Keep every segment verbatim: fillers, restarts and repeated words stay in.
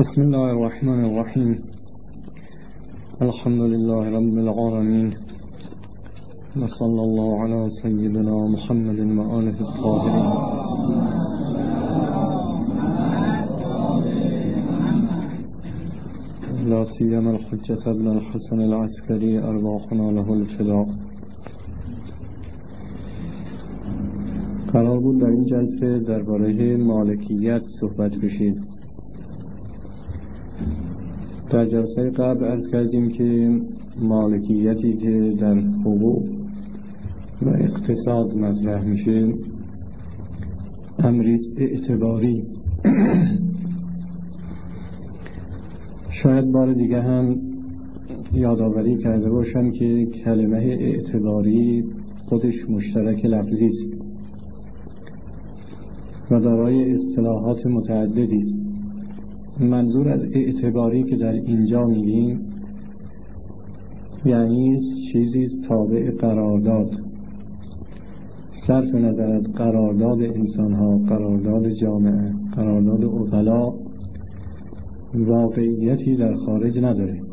بسم الله الرحمن الرحیم. الحمد لله رب العالمین و صلی الله علی سیدنا محمد و آله الطاهرین. لا سیما الحجة ابن الحسن العسکری ارواحنا له الفداء. قرار بود در این جلسه درباره مالکیت صحبت بشید. در جلسه قبل عرض کردیم که مالکیتی که در حقوق و اقتصاد مطرح میشه امری اعتباری. شاید بار دیگه هم یادآوری کرده باشم که کلمه اعتباری خودش مشترک لفظی است و دارای اصطلاحات متعددی است. منظور از اعتباری که در اینجا میگیم یعنی چیزی تابع قرارداد، صرف نظر از قرارداد انسان‌ها، قرارداد جامعه، قرارداد عقلا، واقعیتی در خارج نداره.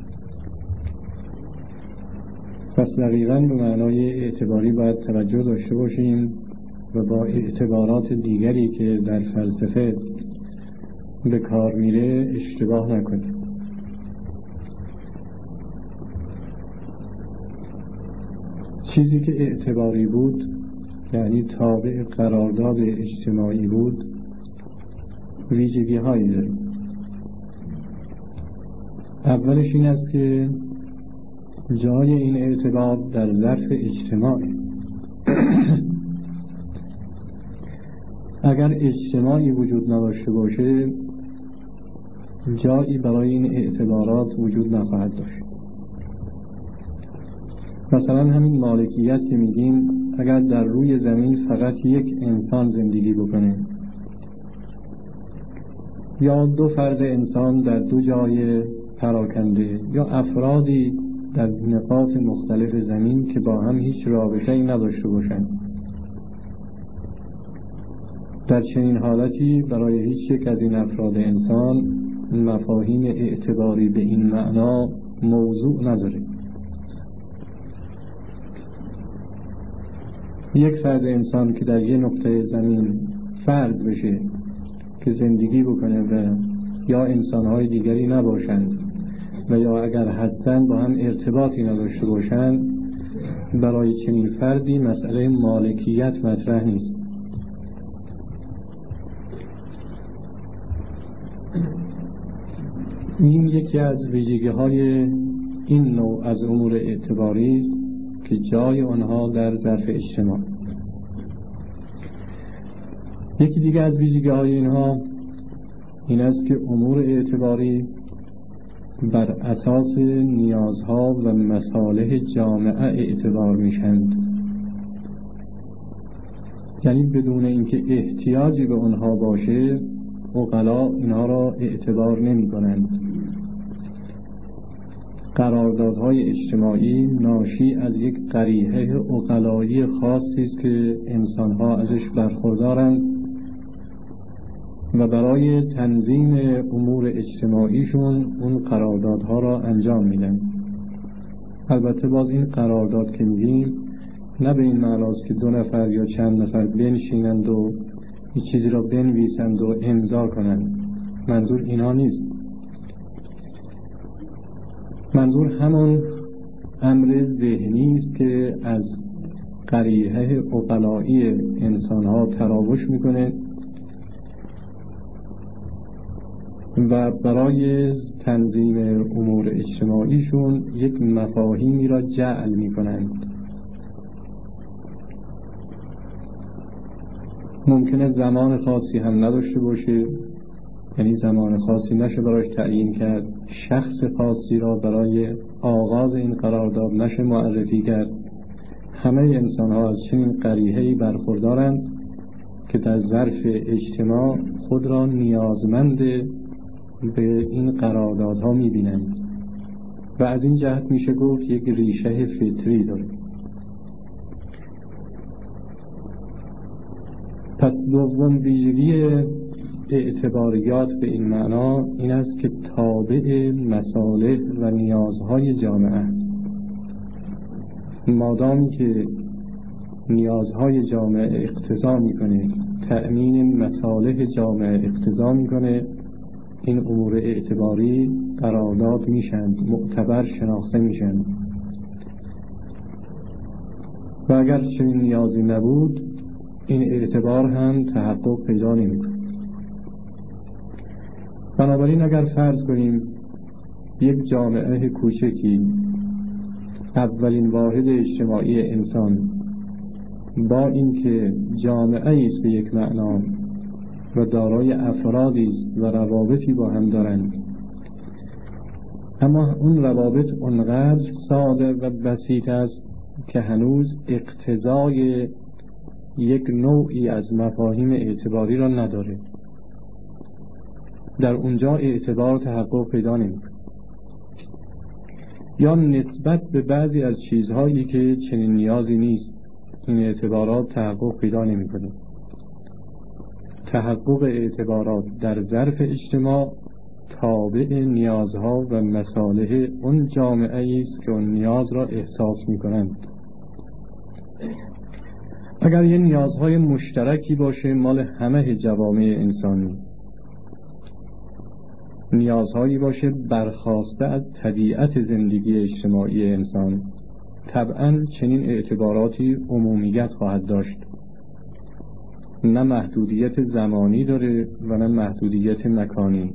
پس دقیقاً به معنای اعتباری باید توجه داشته باشیم و با اعتبارات دیگری که در فلسفه به کار میره اشتباه نکنیم. چیزی که اعتباری بود یعنی تابع قرارداد اجتماعی بود ویژگی هایی داره. اولش این است که جای این اعتبار در ظرف اجتماعی. اگر اجتماعی وجود نداشته باشه جایی برای این اعتبارات وجود نخواهد داشت. مثلا همین مالکیت که میگیم، اگر در روی زمین فقط یک انسان زندگی بکنه یا دو فرد انسان در دو جای پراکنده یا افرادی در نقاط مختلف زمین که با هم هیچ رابطه‌ای نداشته باشند، در چنین حالتی برای هیچ یک از این افراد انسان مفاهیم اعتباری به این معنا موضوع نداره. یک فرد انسان که در یک نقطه زمین فرض بشه که زندگی بکنه و یا انسانهای دیگری نباشند و یا اگر هستند با هم ارتباطی نداشته باشند، برای چنین فردی مسئله مالکیت مطرح نیست. این یکی از ویژگی‌های این نوع از امور اعتباری است که جای آنها در ظرف اجتماع. یکی دیگه از ویژگی‌های اینها این است که امور اعتباری بر اساس نیازها و مصالح جامعه اعتبار میشند، یعنی بدون اینکه احتیاجی به آنها باشه عقلا اینها را اعتبار نمی کنند. قراردادهای اجتماعی ناشی از یک قریحه عقلایی خاصی است که انسانها ازش برخوردارند و برای تنظیم امور اجتماعیشون اون قراردادها را انجام میدن. البته باز این قرارداد که میگیم نه به این معناست که دو نفر یا چند نفر بنشینند و یه چیزی را بنویسند و امضا کنند. منظور اینا نیست. منظور همون امر ذهنی است که از قریحه عقلایی انسانها تراوش میکنه و برای تنظیم امور اجتماعیشون یک مفاهیمی را جعل میکنند. ممکنه زمان خاصی هم نداشته باشه، یعنی زمان خاصی نشه براش تعیین کرد، شخص خاصی را برای آغاز این قرارداد نشه معرفی کرد. همه انسان ها از چنین قریحه‌ای برخوردارند که در ظرف اجتماع خود را نیازمند به این قراردادها میبینند و از این جهت میشه گفت یک ریشه فطری داره. پس دوم ویژگی اعتباریات به این معنا این است که تابع مصالح و نیازهای جامعه است. مادامی که نیازهای جامعه اقتضا میکنه، تأمین مصالح جامعه اقتضا میکنه، این امور اعتباری قرارداد میشن، معتبر شناخته میشن. و اگر چنین نیازی نبود این اعتبار هم تحقق پیدا نمیکنه. بنابراین اگر فرض کنیم یک جامعه کوچکی اولین واحد اجتماعی انسان با اینکه جامعه است به یک معنا و دارای افرادی است و روابطی با هم دارند، اما اون روابط اونقدر ساده و بسیط است که هنوز اقتضای یک نوعی از مفاهیم اعتباری را نداره، در اونجا اعتبار تحقق پیدا نمی‌کند. یا نسبت به بعضی از چیزهایی که چنین نیازی نیست این اعتبارات تحقق پیدا نمی‌کند. تحقق اعتبارات در ظرف اجتماع تابع نیازها و مصالح اون جامعه است که اون نیاز را احساس می‌کنند. اگر یه نیازهای مشترکی باشه مال همه جوامع انسانی، نیازهایی باشه برخواسته از طبیعت زندگی اجتماعی انسان، طبعاً چنین اعتباراتی عمومیت خواهد داشت، نه محدودیت زمانی داره و نه محدودیت مکانی،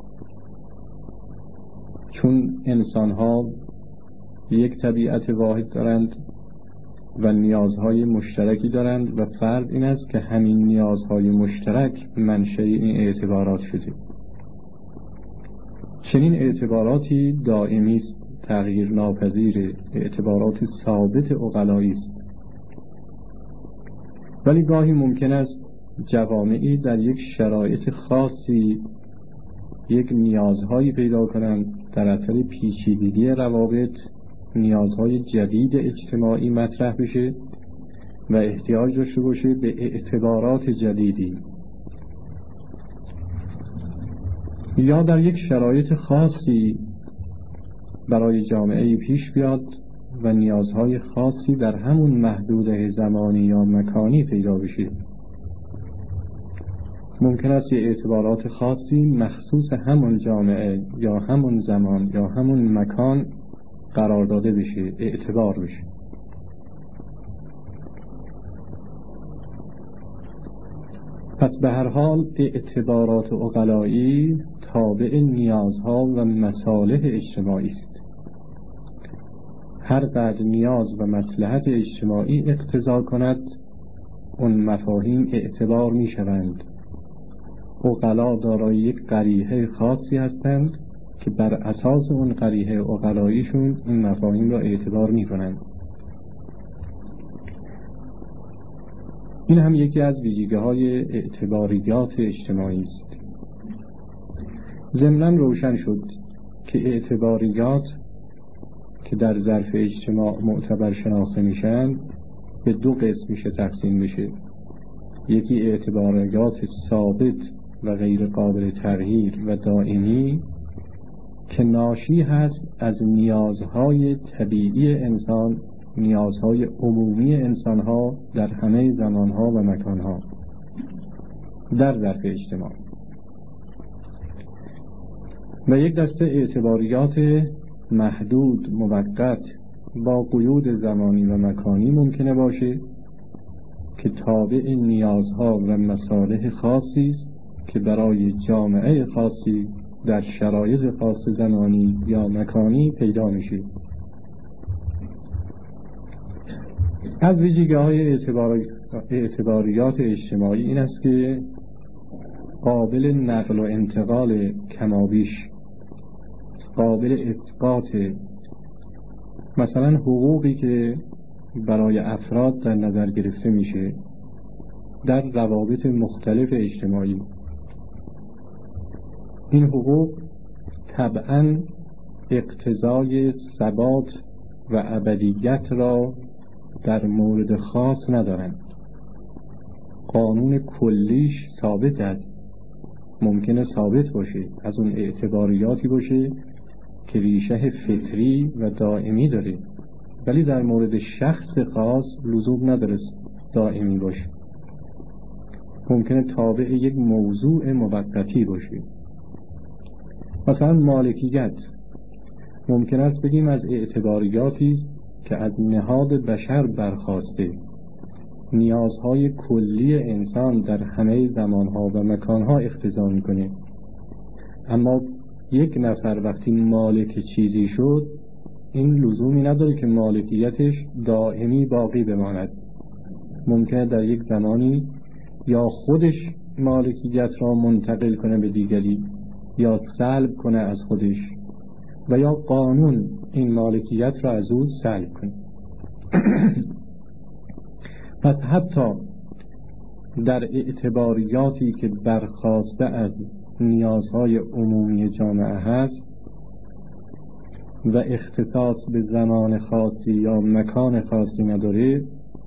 چون انسان‌ها یک طبیعت واحد دارند و نیازهای مشترکی دارند و فرض این است که همین نیازهای مشترک منشأ این اعتبارات شده. چنین اعتباراتی دائمی است، تغییر ناپذیر، اعتبارات ثابت عقلایی است. ولی گاهی ممکن است جوامعی در یک شرایط خاصی یک نیازهایی پیدا کنند، در اثر پیچیدگی روابط نیازهای جدید اجتماعی مطرح بشه و احتیاج داشته باشه به اعتبارات جدیدی، یا در یک شرایط خاصی برای جامعه پیش بیاد و نیازهای خاصی در همون محدوده زمانی یا مکانی پیدا بشه. ممکن است اعتبارات خاصی مخصوص همون جامعه یا همون زمان یا همون مکان قرار داده بشه، اعتبار بشه. پس به هر حال اعتبارات عقلایی تابع نیازها و مصالح اجتماعی است. هر قدر نیاز و مصلحت اجتماعی اقتضا کند اون مفاهیم اعتبار می شوند. عقلا دارای یک قریحه خاصی هستند که بر اساس اون قریحه عقلاییشون این مفاهیم را اعتبار می کنند. این هم یکی از ویژگی‌های اعتباریات اجتماعی است. ضمناً روشن شد که اعتباریات که در ظرف اجتماع معتبر شناخته میشن به دو قسم میشه تقسیم بشه. یکی اعتباریات ثابت و غیر قابل تغییر و دائمی که ناشی هست از نیازهای طبیعی انسان، نیازهای عمومی انسانها در همه زمانها و مکانها در ظرف اجتماع. و یک دسته اعتباریات محدود موقت با قیود زمانی و مکانی ممکنه باشه که تابع نیازها و مصالح خاصی است که برای جامعه خاصی در شرایط خاص زمانی یا مکانی پیدا میشه. از ویژگی‌های اعتباری... اعتباریات اجتماعی این است که قابل نقل و انتقال کمابیش، قابل اثبات. مثلا حقوقی که برای افراد در نظر گرفته میشه در روابط مختلف اجتماعی، این حقوق طبعاً اقتضای ثبات و ابدیت را در مورد خاص ندارند. قانون کلیش ثابت است ممکنه ثابت باشه، از اون اعتباریاتی باشه که ریشه فطری و دائمی داره، ولی در مورد شخص خاص لزوم نداره دائمی باشه، ممکنه تابع یک موضوع موقتی باشه. مثلا مالکیت ممکن است بگیم از اعتباریاتی است که از نهاد بشر برخاسته، نیازهای کلی انسان در همه زمانها و مکانها اقتضا میکنه، اما یک نفر وقتی مالک چیزی شد این لزومی نداره که مالکیتش دائمی باقی بماند. ممکنه در یک زمانی یا خودش مالکیت را منتقل کنه به دیگری یا سلب کنه از خودش، و یا قانون این مالکیت را از او سلب کنه. پس حتی در اعتباریاتی که برخاسته از نیازهای عمومی جامعه هست و اختصاص به زمان خاصی یا مکان خاصی نداره،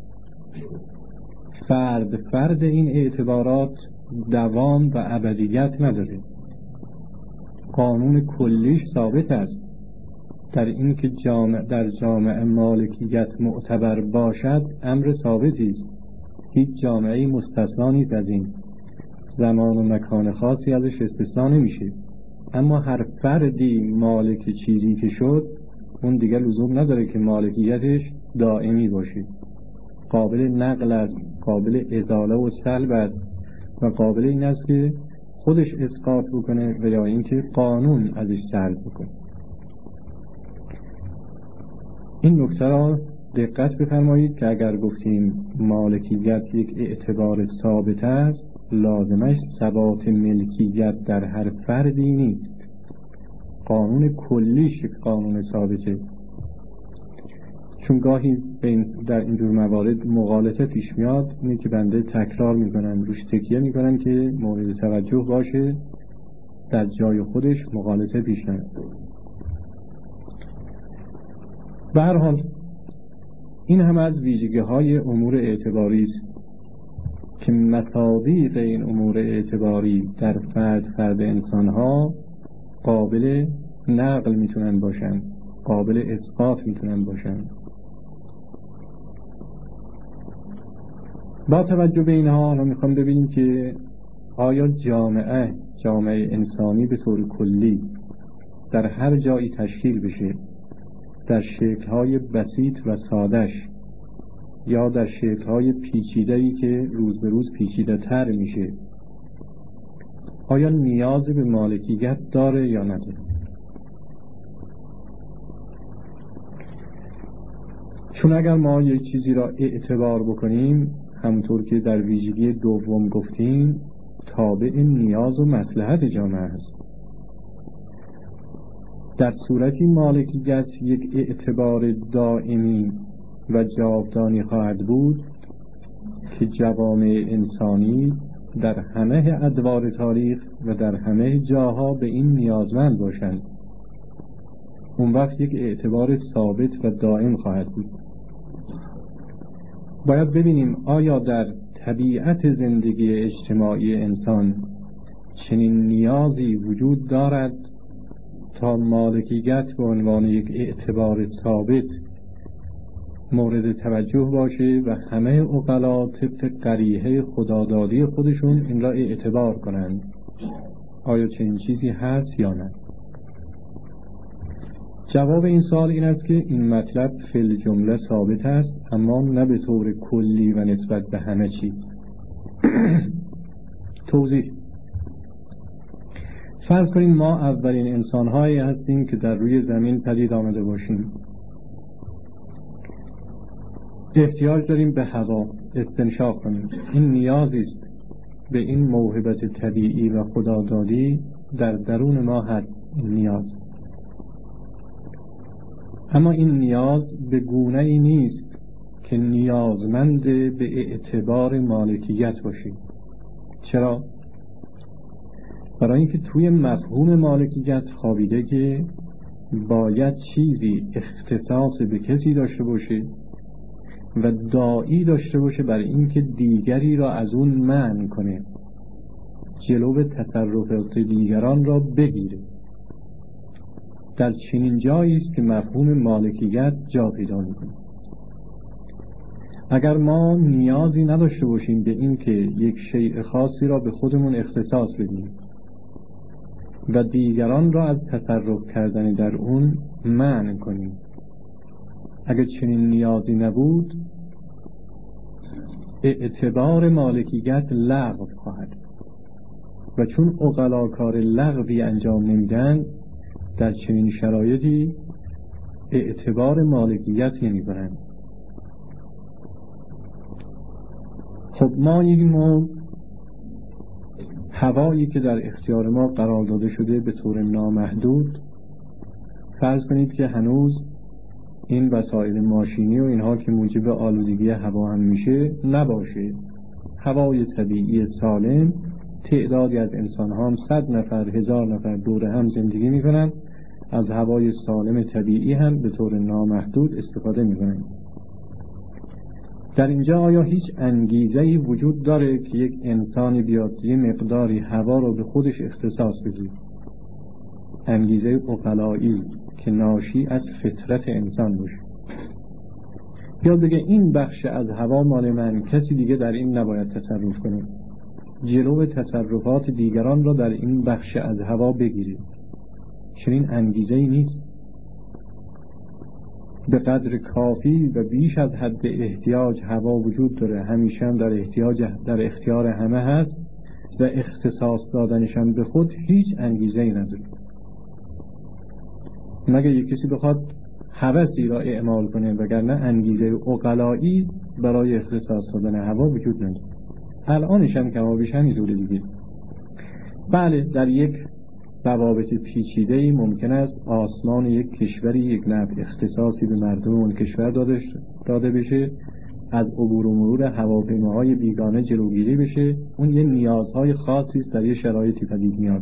فرد فرد این اعتبارات دوام و ابدیت نداره. قانون کلیش ثابت است در این که جامعه در جامعه مالکیت معتبر باشد امر ثابتی است، هیچ جامعه‌ای مستثنا نیست از این، زمان و مکان خاصی ازش استثنا نمیشه. اما هر فردی مالک چیزی که شد اون دیگه لزوم نداره که مالکیتش دائمی باشه، قابل نقل است، قابل ازاله و سلب است و قابل این است که خودش اسقاط بکنه و یا اینکه قانون ازش سلب بکنه. این نکته را دقت بفرمایید که اگر گفتیم مالکیت یک اعتبار ثابت است، لازمش ثبات ملکیت در هر فردی نیست. قانون کلیش قانون ثابته، چون گاهی در اینجور موارد مغالطه پیش میاد، اینه که بنده تکرار میکنم، روش تکیه میکنم که مورد توجه باشه، در جای خودش مغالطه پیش نیاد. به هر حال این هم از ویژگی های امور اعتباری است که مصادیق این امور اعتباری در فرد فرد انسان ها قابل نقل میتونن باشن، قابل اثبات میتونن باشن. با توجه به اینها ما میخوام ببینیم که آیا جامعه جامعه انسانی به طور کلی در هر جایی تشکیل بشه، در شکل‌های بسیط و ساده‌اش یا در شکل‌های پیچیده‌ای که روز به روز پیچیده تر میشه، آیا نیاز به مالکیت داره یا نداره؟ چون اگر ما یک چیزی را اعتبار بکنیم، همونطور که در ویژگی دوم گفتیم، تابع نیاز و مصلحت جامعه است. در صورتی مالکیت یک اعتبار دائمی و جاودانی خواهد بود که جوامع انسانی در همه ادوار تاریخ و در همه جاها به این نیازمند باشند. اون وقت یک اعتبار ثابت و دائم خواهد بود. باید ببینیم آیا در طبیعت زندگی اجتماعی انسان چنین نیازی وجود دارد تا مالکیت به عنوان یک اعتبار ثابت مورد توجه باشه و همه عقلا طبق قریحه خدادادی خودشون این را اعتبار کنند. آیا چنین چیزی هست یا نه؟ جواب این سوال این است که این مطلب فی الجمله ثابت است، اما نه به طور کلی و نسبت به همه چیز. توضیح: فرض کنیم ما اولین انسان‌هایی هستیم که در روی زمین پدید آمده باشیم. احتیاج داریم به هوا، استنشاق کنیم. این نیازی است به این موهبت طبیعی و خدادادی در درون ما هست. این نیاز، اما این نیاز به گونه‌ای نیست که نیازمند به اعتبار مالکیت باشیم. چرا؟ برای اینکه توی مفهوم مالکیت خوابیده که باید چیزی اختصاص به کسی داشته باشه و داعی داشته باشه برای اینکه دیگری را از اون منع کنه. جلو تصرفات دیگران را بگیره. در چنین جایی است که مفهوم مالکیت جا پیدا می‌کند. اگر ما نیازی نداشته باشیم به این که یک شیء خاصی را به خودمون اختصاص بدیم و دیگران را از تصرف کردن در اون منع کنیم، اگر چنین نیازی نبود، اعتبار مالکیت لغو خواهد و چون عقلا کار لغوی انجام نمیدن، در چنین شرایطی اعتبار مالکیت نمیبرند. خب ما یک نوع هوایی که در اختیار ما قرار داده شده به طور نامحدود، فرض کنید که هنوز این وسایل ماشینی و اینها که موجب آلودگی هوا هم میشه نباشه، هوای طبیعی سالم، تعدادی از انسان ها هم صد نفر هزار نفر دور هم زندگی میکنن، از هوای سالم طبیعی هم به طور نامحدود استفاده میکنن. در اینجا آیا هیچ انگیزه‌ای وجود داره که یک انسانی بیاد یه مقداری هوا رو به خودش اختصاص بده؟ انگیزه عقلایی که ناشی از فطرت انسان باشه، یا بگه این بخش از هوا مال من، کسی دیگه در این نباید تصرف کنه، جلو تصرفات دیگران را در این بخش از هوا بگیرید. چنین انگیزه‌ای نیست. به قدر کافی و بیش از حد احتیاج هوا وجود داره، همیشه هم در احتیاج در اختیار همه هست و اختصاص دادنش هم به خود هیچ انگیزه‌ای نداره. مگه یک کسی بخواد هوسی را اعمال کنه، وگرنه انگیزه عقلایی برای اختصاص دادن هوا وجود نداره. الانش هم کمابیش همینطوره دیگه. بله، در یک روابط پیچیده‌ای ممکن است آسمان یک کشوری یک نوع اختصاصی به مردم اون کشور داده داده بشه، از عبور و مرور هواپیماهای بیگانه جلوگیری بشه. اون یه نیازهای خاصی است، در یه شرایطی پدید میاد.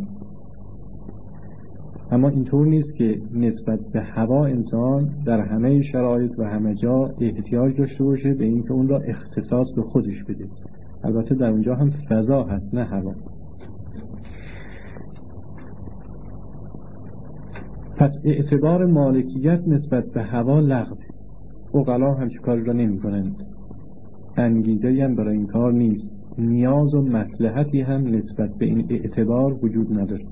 اما اینطور نیست که نسبت به هوا انسان در همه شرایط و همه جا احتیاج داشته باشه به اینکه اون را اختصاص به خودش بده. البته در اونجا هم فضا هست، نه هوا. پس اعتبار مالکیت نسبت به هوا لغوه. عقلا هم چه کاری را نمی کنند، انگیزه‌ای هم برای این کار نیست، نیاز و مصلحتی هم نسبت به این اعتبار وجود نداره.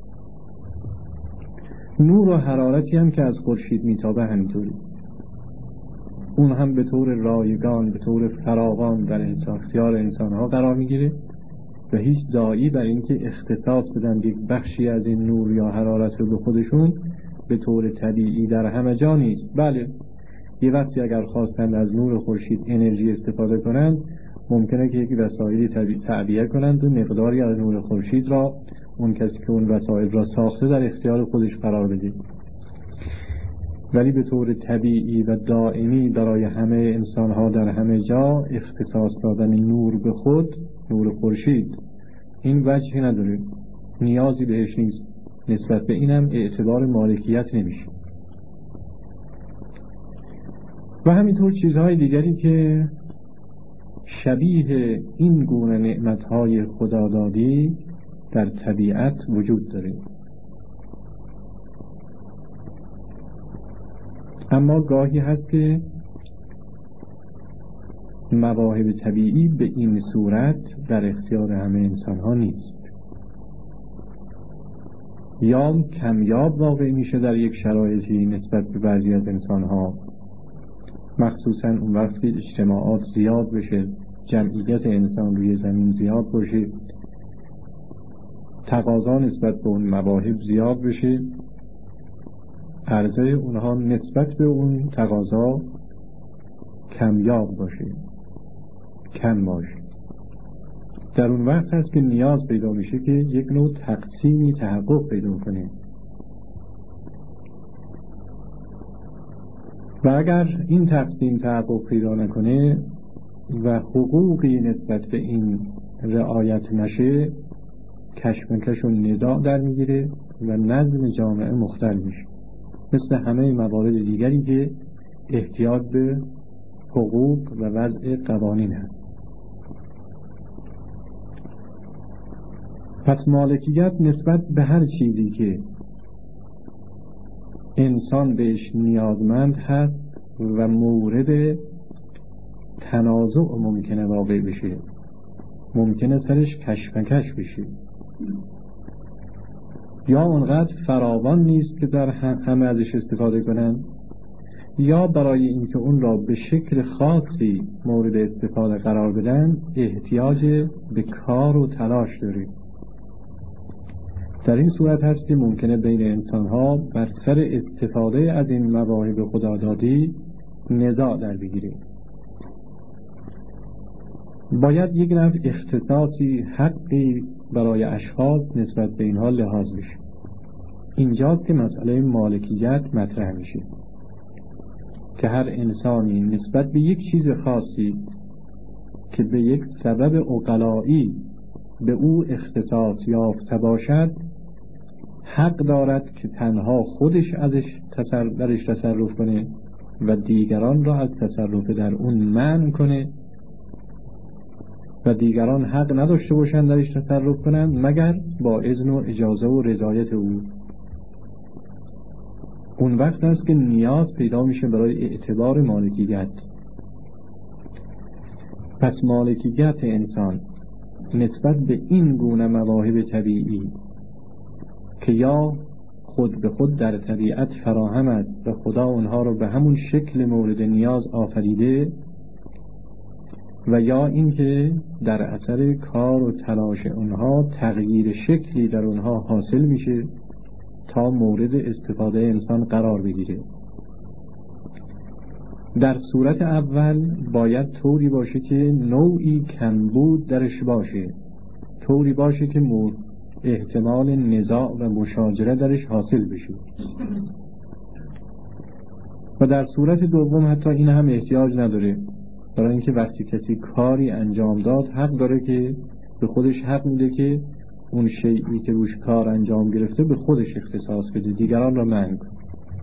نور و حرارتی هم که از خورشید میتابه همینطوری، اون هم به طور رایگان، به طور فراوان در اختیار انسانها قرار میگیره و هیچ داعی بر اینکه اختصاص بدن یک بخشی از این نور یا حرارت رو به خودشون به طور طبیعی در همه جا نیست. بله، یه وقتی اگر خواستند از نور خورشید انرژی استفاده کنند، ممکنه که یک وسایلی تعبیه کنند و مقداری از نور خورشید را اون کسی که اون وسایل را ساخته در اختیار خودش قرار بده. ولی به طور طبیعی و دائمی برای همه انسانها در همه جا اختصاص دادن نور به خود، نور خورشید، این وجهی نداره، نیازی بهش نیست. نسبت به اینم اعتبار مالکیت نمیشه. و همینطور چیزهای دیگری که شبیه این گونه نعمتهای خدادادی در طبیعت وجود داره. اما گاهی هست که مواهب طبیعی به این صورت در اختیار همه انسان ها نیست، یا کمیاب واقع میشه در یک شرایطی نسبت به بعضی از انسان ها، مخصوصا اون وقت که اجتماعات زیاد بشه، جمعیت انسان روی زمین زیاد باشه، تقاضا نسبت به اون مواهب زیاد بشه، عرضه اونها نسبت به اون تقاضا کمیاب باشه، کم باشه. در اون وقت هست که نیاز پیدا میشه که یک نوع تقسیمی تحقق پیدا کنه. و اگر این تقسیم تحقق پیدا نکنه و حقوقی نسبت به این رعایت نشه، کشمکش و نزاع در میگیره و نظم جامعه مختل میشه، مثل همه موارد دیگری که احتیاج به حقوق و وضع قوانین هست. پس مالکیت نسبت به هر چیزی که انسان بهش نیازمند هست و مورد تنازع ممکنه واقع بشه، ممکنه سرش کشمکش بشه، یا اونقدر فراوان نیست که در همه ازش استفاده کنن، یا برای اینکه اون را به شکل خاصی مورد استفاده قرار بدن احتیاج به کار و تلاش داره. در این صورت هست که ممکنه بین انسان‌ها بر سر استفاده از این مواهب خدادادی نزاع در بگیره. باید یک نوع اختصاصی، حقی برای اشخاص نسبت به اینها لحاظ بشه. اینجاست که مسئله مالکیت مطرح میشه که هر انسانی نسبت به یک چیز خاصی که به یک سبب عقلایی به او اختصاص یافته باشد حق دارد که تنها خودش ازش تصر... درش تصرف کنه و دیگران را از تصرف در اون منع کنه و دیگران حق نداشته باشند درش تصرف کنند مگر با اذن و اجازه و رضایت او. اون وقت است که نیاز پیدا میشه برای اعتبار مالکیت. پس مالکیت انسان نسبت به این گونه مواهب طبیعی که یا خود به خود در طبیعت فراهم است و خدا اونها رو به همون شکل مورد نیاز آفریده، و یا اینکه در اثر کار و تلاش اونها تغییر شکلی در اونها حاصل میشه تا مورد استفاده انسان قرار بگیره. در صورت اول باید طوری باشه که نوعی کمبود درش باشه، طوری باشه که احتمال نزاع و مشاجره درش حاصل بشه، و در صورت دوم حتی این هم احتیاج نداره، برای اینکه وقتی کسی کاری انجام داد حق داره که به خودش حق میده که اون شیئی که روش کار انجام گرفته به خودش اختصاص بده، دیگران را منع کنه.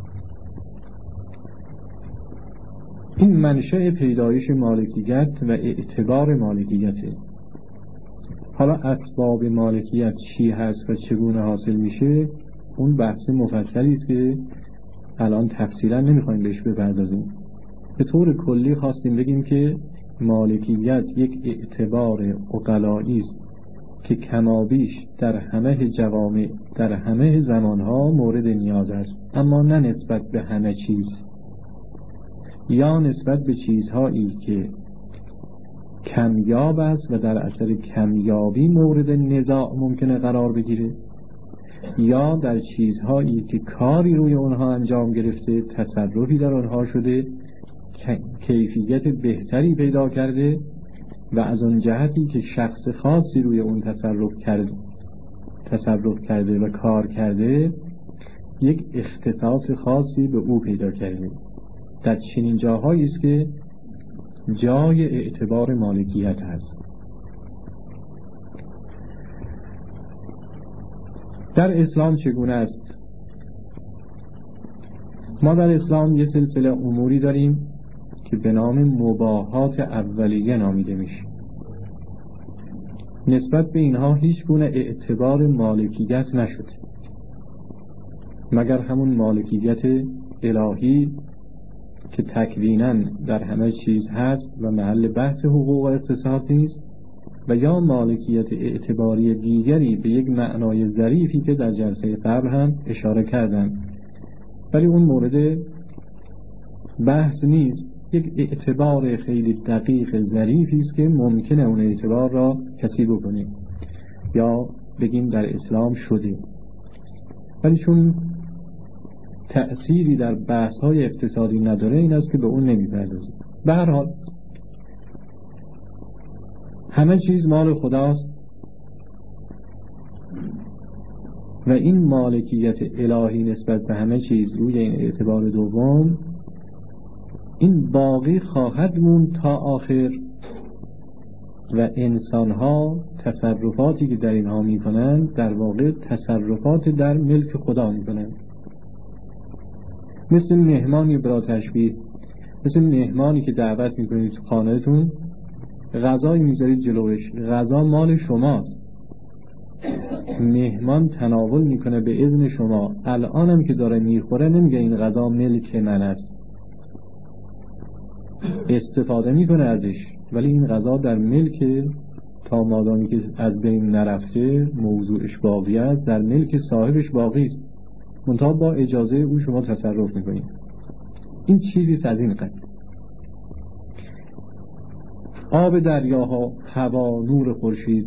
این منشأ پیدایش مالکیت و اعتبار مالکیته. حالا اسباب مالکیت چی هست و چگونه حاصل میشه اون بحث مفصلی است که الان تفصیلا نمیخوایم بهش بپردازیم. به طور کلی خواستیم بگیم که مالکیت یک اعتبار عقلایی است که کمابیش در همه جوامع در همه زمانها مورد نیاز است، اما نه نسبت به همه چیز یا نسبت به چیزهایی که کمیاب است و در اثر کمیابی مورد نزاع ممکنه قرار بگیره، یا در چیزهایی که کاری روی اونها انجام گرفته، تصرفی در اونها شده، کیفیت بهتری پیدا کرده و از اون جهتی که شخص خاصی روی اون تصرف کرده تصرف کرده و کار کرده یک اختصاص خاصی به او پیدا کرده. در چنین جاهایی است که جای اعتبار مالکیت هست. در اسلام چگونه است؟ ما در اسلام یه سلسله اموری داریم که به نام مباحات اولیه نامیده میشه. نسبت به اینها هیچ گونه اعتبار مالکیت نشده مگر همون مالکیت الهی که تکویناً در همه چیز هست و محل بحث حقوق و اقتصاد نیست، و یا مالکیت اعتباری دیگری به یک معنای ظریفی که در جلسه قبل هم اشاره کردم، ولی اون مورد بحث نیست. یک اعتبار خیلی دقیق ظریفی است که ممکنه اون اعتبار را کسی بکنه یا بگیم در اسلام شده، ولی چون تأثیری در بحث‌های اقتصادی نداره این است که به اون نمی‌پردازیم. به هر حال همه چیز مال خداست و این مالکیت الهی نسبت به همه چیز روی این اعتبار دوم این باقی خواهد موند تا آخر، و انسان‌ها تصرفاتی که در اینها می‌کنند در واقع تصرفات در ملک خدا می‌کنند. مثل مهمانی برای تشبیه، مثل مهمانی که دعوت میکنید تو خانهتون، غذایی میذارید جلوش، غذا مال شماست مهمان تناول میکنه به اذن شما، الانم که داره میخوره نمیگه این غذا ملک من است، استفاده میکنه ازش، ولی این غذا در ملک تا مادامی که از بین نرفته موضوعش باقی است، در ملک صاحبش باقی است، منتها با اجازه او شما تصرف میکنید. این چیزی از این قبیل. آب دریاها، هوا، نور خورشید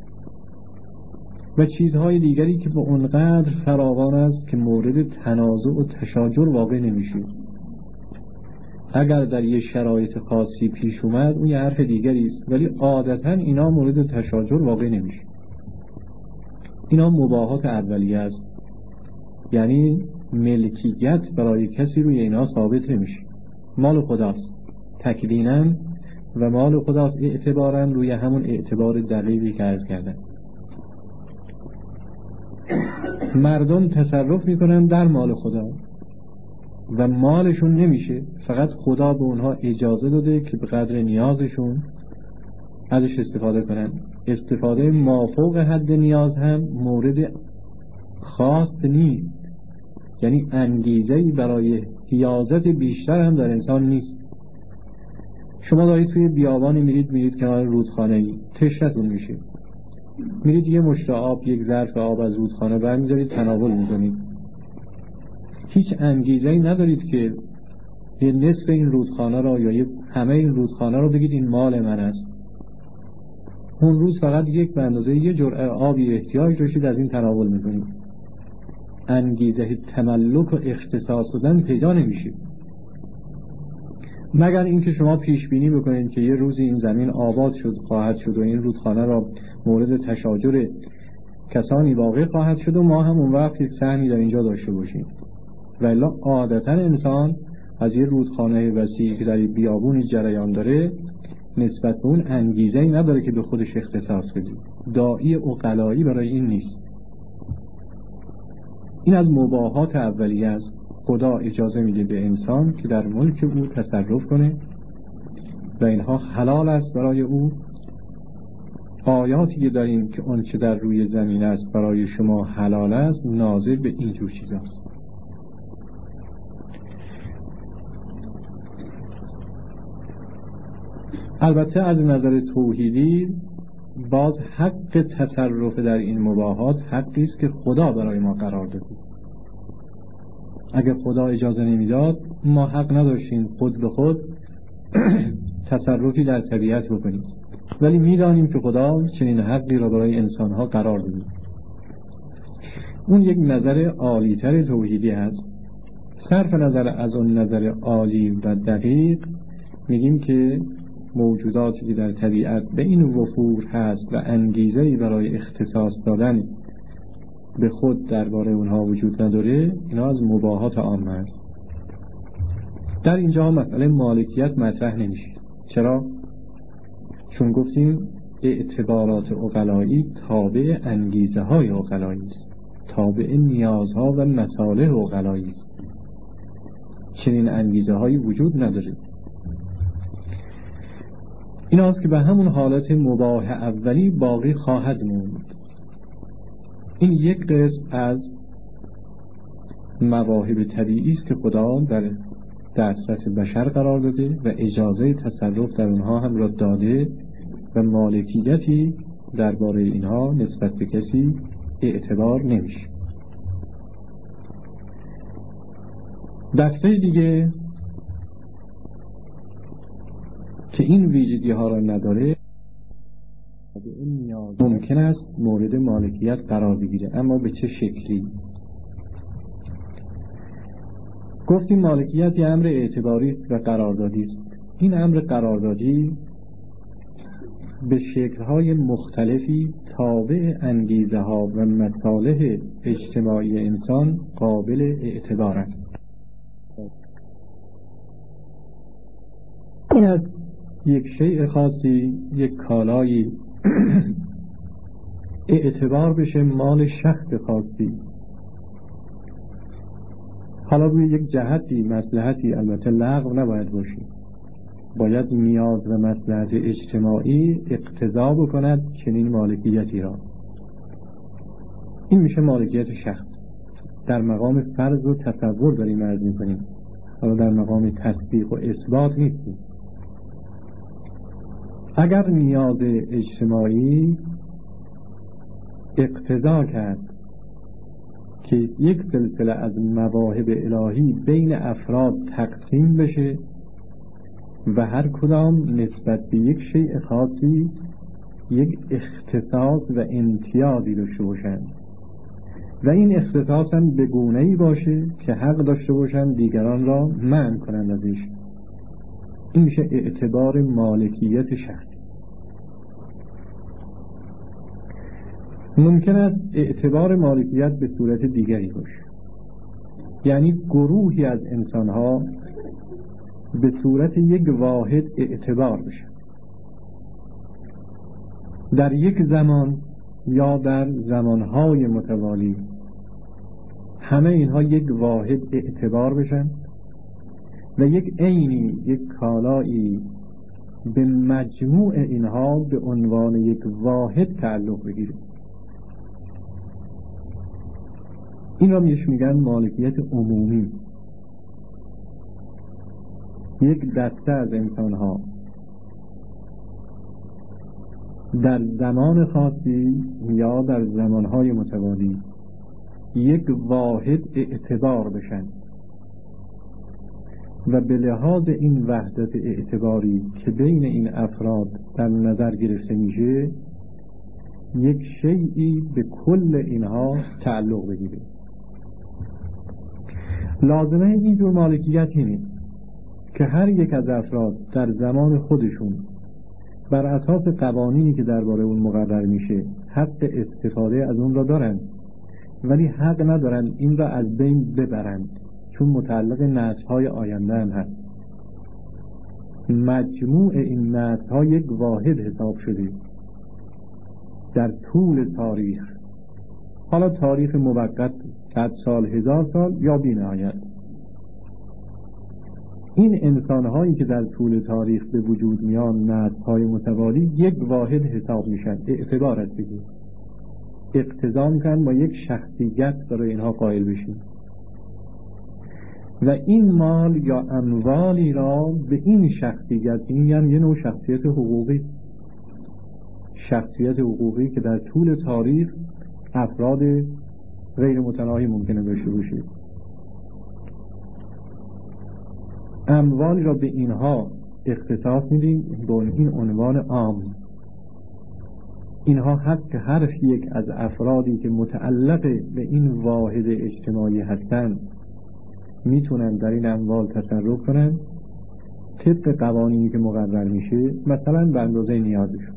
و چیزهای دیگری که به اونقدر فراوان است که مورد تنازع و تشاجر واقع نمیشه. اگر در یه شرایط خاصی پیش اومد اون یه حرف دیگری است، ولی عادتا اینا مورد تشاجر واقع نمیشه. اینا مباحات اولیه است، یعنی ملکیت برای کسی روی اینا ثابت نمیشه. مال خداست تکویناً و مال خداست اعتباراً، روی همون اعتبار دقیقی که عرض کردن. مردم تصرف میکنن در مال خدا و مالشون نمیشه، فقط خدا به اونها اجازه داده که به قدر نیازشون ازش استفاده کنن. استفاده مافوق حد نیاز هم مورد خاص نیست، یعنی انگیزه‌ای برای حیازت بیشتر هم در انسان نیست. شما دارید توی بیابانی میرید میرید کنار رودخانه‌ای، تشنه‌تون میشه، میرید یه مشت آب، یک ظرف آب از رودخانه برمی‌دارید تناول می‌کنید. هیچ انگیزه‌ای ندارید که یه نصف این رودخانه را یا یه همه این رودخانه رو بگید این مال من است. اون روز فقط یک به اندازه یه جرعه آبی احتیاج داشتید، از این تناول می‌کنید. انگیزه تملک و اختصاص دادن پیدا نمیشه، مگر اینکه شما پیش بینی بکنید که یه روزی این زمین آباد شد خواهد شد و این رودخانه را مورد تشاجر کسانی واقع خواهد شد و ما هم اون وقت یک سهمی در اینجا داشته باشیم. ولی عادتا انسان از یه رودخانه وسیعی که در بیابونی جریان داره نسبت به اون انگیزه‌ای نداره که به خودش اختصاص بده. داعی عقلایی برای این نیست. این از مباحات اولیه است. خدا اجازه میده به انسان که در ملک او تصرف کنه و اینها حلال است برای او. آیاتی که داریم که اون چه در روی زمین است برای شما حلال است ناظر به اینجور چیزاست. البته از نظر توحیدی باز حق تصرف در این مباحات حقی است که خدا برای ما قرار داده. اگر خدا اجازه نمیداد ما حق نداشتیم خود به خود تصرفی در طبیعت بکنیم، ولی میدانیم که خدا چنین حقی را برای انسانها قرار داده. اون یک نظر عالی‌تر توحیدی هست. صرف نظر از اون نظر عالی و دقیق میگیم که موجوداتی که در طبیعت به این وفور هست و انگیزه‌ای برای اختصاص دادن به خود درباره اونها وجود نداره، اینا از مباحات عامه است. در اینجا مسئله مالکیت مطرح نمیشه. چرا؟ چون گفتیم اعتبارات عقلایی تابع انگیزه های عقلایی است، تابع نیازها و مصالح عقلایی است. چنین انگیزه هایی وجود نداره. این است که به همون حالت مباح اولی باقی خواهد موند. این یک قسم از مواهب طبیعی است که خدا در دسترس بشر قرار داده و اجازه تصرف در اونها هم را داده و مالکیتی درباره اینها نسبت به کسی اعتبار نمیشه. دسته دیگه که این ویژگی ها را نداره ممکن است مورد مالکیت قرار بگیره، اما به چه شکلی؟ گفتیم مالکیت یه امر اعتباری و قراردادی است. این امر قراردادی به شکل‌های مختلفی تابع انگیزه ها و مصالح اجتماعی انسان قابل اعتبار است. این از یک شیء خاصی، یک کالایی اعتبار بشه مال شخص خاصی، حالا روی یک جهتی مصلحتی البته لغو نباید باشه، باید نیاز و مصلحت اجتماعی اقتضا بکند چنین مالکیتی را. این میشه مالکیت شخص. در مقام فرض و تصور داریم عرض میکنیم، حالا در مقام تصدیق و اثبات نیستیم. اگر نیاز اجتماعی اقتضا کرد که یک سلسله از مواهب الهی بین افراد تقسیم بشه و هر کدام نسبت به یک شیء خاصی یک اختصاص و امتیازی داشته باشند و این اختصاص هم به گونه‌ای باشه که حق داشته باشند دیگران را منع کنند ازش، این میشه اعتبار مالکیت شخصی. ممکن است اعتبار مالکیت به صورت دیگری باشه، یعنی گروهی از انسانها به صورت یک واحد اعتبار بشه در یک زمان یا در زمانهای متوالی، همه اینها یک واحد اعتبار بشن و یک عینی، یک کالایی به مجموع اینها به عنوان یک واحد تعلق بگیره. این را میگن مالکیت عمومی. یک دسته از انسانها در زمان خاصی یا در زمانهای متوالی یک واحد اعتبار بشن و به لحاظ این وحدت اعتباری که بین این افراد در نظر گرفته میشه یک شیئی به کل اینها تعلق بگیره. لازمه این جور مالکیت اینه که هر یک از افراد در زمان خودشون بر اساس قوانینی که درباره اون مقرر میشه حق استفاده از اون را دارن، ولی حق ندارن این را از بین ببرند، چون متعلق نسل‌های آینده هم هست. مجموع این نسل‌ها یک واحد حساب شده در طول تاریخ، حالا تاریخ موقت صد سال، هزار سال یا بی نهایت. این انسان‌هایی که در طول تاریخ به وجود میان، نسل‌های متوالی، یک واحد حساب میشن. اعتبار است دیگه، اقتضا میکنن با یک شخصیت برای اینها قائل بشیم و این مال یا اموالی را به این شخصیت، این هم یه نوع شخصیت حقوقی، شخصیت حقوقی که در طول تاریخ افراد غیر متناهی ممکنه داشته باشه، اموالی را به اینها اختصاص میدیم با این عنوان عام. اینها حق هر یک از افرادی که متعلق به این واحد اجتماعی هستند میتونن در این اموال تصرف کنن طبق قوانینی که مقرر میشه، مثلا به اندازه نیازشون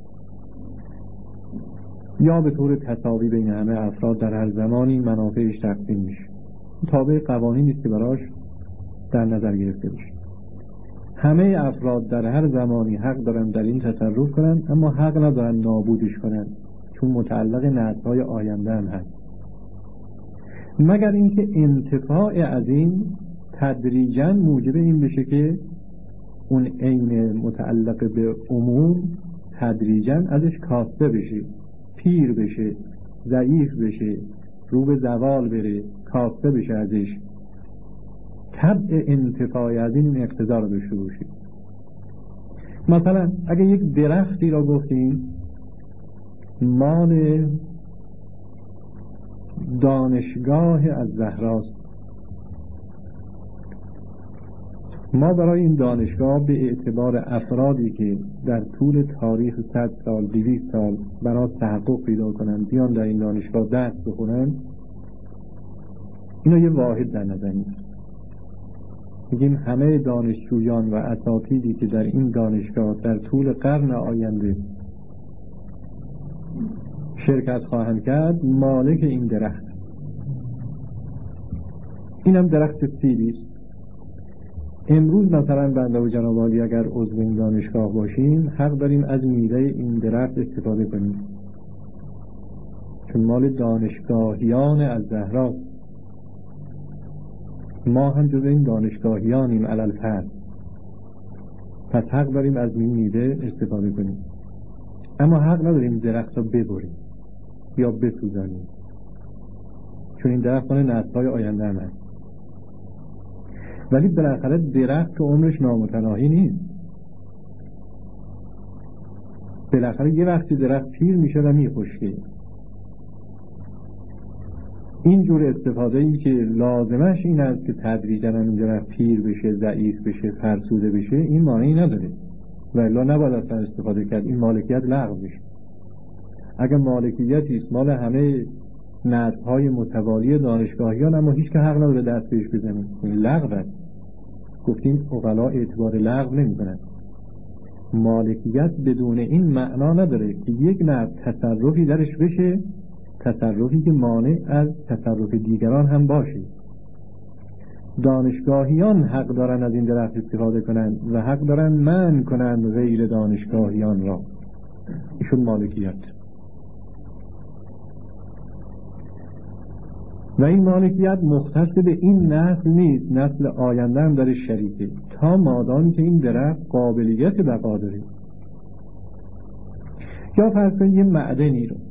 یا به طور تساوی بین همه افراد در هر زمانی منافعش تقسیم میشه، تابع قوانینی است که براش در نظر گرفته بشه. همه افراد در هر زمانی حق دارن در این تصرف کنن، اما حق ندارن نابودش کنن، چون متعلق نسل‌های آینده هم هست، مگر اینکه انتفاع از این تدریجاً موجب این بشه که اون عین متعلق به عموم تدریجاً ازش کاسته بشه، پیر بشه، ضعیف بشه، رو به زوال بره، کاسته بشه ازش. طبع انتفاع از این اقتضا رو داشته باشید. مثلا اگه یک درختی را گفتیم مال دانشگاه الزهراست، ما برای این دانشگاه به اعتبار افرادی که در طول تاریخ صد سال، دویست سال براش تحقق پیدا کنن، بیان در این دانشگاه درس بخونن، اینا یه واحد در نظر میگیریم. میگیم همه دانشجویان و اساتیدی که در این دانشگاه در طول قرن آینده شرکت خواهند کرد مالک این درخت. اینم درخت سیبی است. امروز مثلا بنده و جناب عالی اگر عضو این دانشگاه باشیم حق داریم از میوه این درخت استفاده کنیم، چون مال دانشگاهیان الزهرا، ما هم جز این دانشگاهیانیم علل فرض، پس حق داریم از این میوه استفاده کنیم، اما حق نداریم درخت را ببریم یا بسوزانیم. چون این درخت مال نسل‌های آینده هم هست. ولی بالاخره درخت که عمرش نامتناهی نیست، بالاخره یه وقتی درخت پیر میشه و میخشکه. این جور استفاده ای که لازمش این است که تدریجاً این درخت پیر بشه، ضعیف بشه، فرسوده بشه، این معنی نداره و الا نباید اصلا استفاده کرد. این مالکیت لغو میشه. اگر مالکیتی است مال همه نسل‌های متوالی دانشگاهیان، اما هیچ که حق نداره دست بهش بزنه، این لغو است. گفتیم عقلا اعتبار لغو نمی‌کنن. مالکیت بدون این معنا نداره که یک نوع تصرفی درش بشه، تصرفی که مانع از تصرف دیگران هم باشه. دانشگاهیان حق دارن از این درخت استفاده کنن و حق دارن منع کنن غیر دانشگاهیان را. ایشون مالکیت. و این مالکیت مختص به این نسل نیست، نسل آینده هم در شریکه، تا مادامی که این درخت قابلیت بقا داره. یا فرض کنید یه معدنی رو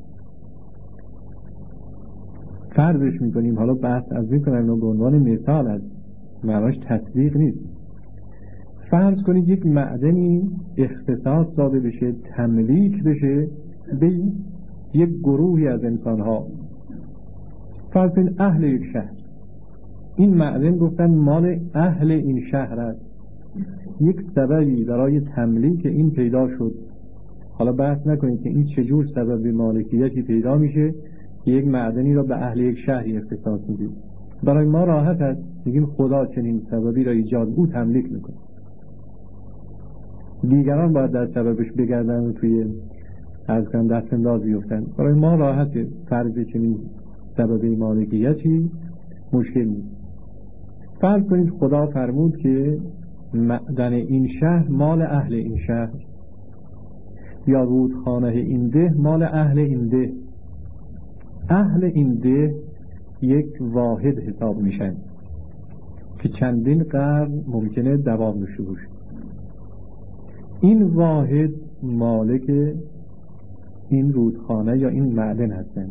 فرضش میکنیم، حالا بحث از میکنم و به عنوان مثال است، معناش تصدیق نیست. فرض کنید یک معدنی اختصاص داده بشه، تملیک بشه به یک گروهی از انسانها، فرض کنید اهل یک شهر. این معدن گفتن مال اهل این شهر است، یک سببی برای تملیک این پیدا شد. حالا بحث نکنید که این چجور سبب مالکیتی پیدا میشه که یک معدنی را به اهل یک شهری اختصاص میده. برای ما راحت است، میگیم خدا چنین سببی را ایجاد او تملیک میکنه، دیگران باید در سببش بگردن و توی از کن دست انداز بیفتن. برای ما راحته فرض چنین سبب مالکیتی مشکل نیست. فرض کنید خدا فرمود که معدن این شهر مال اهل این شهر، یا رودخانه این ده مال اهل این ده. اهل این ده یک واحد حساب میشن که چندین قرن ممکنه دوام داشته باشه. این واحد مالک این رودخانه یا این معدن هستن.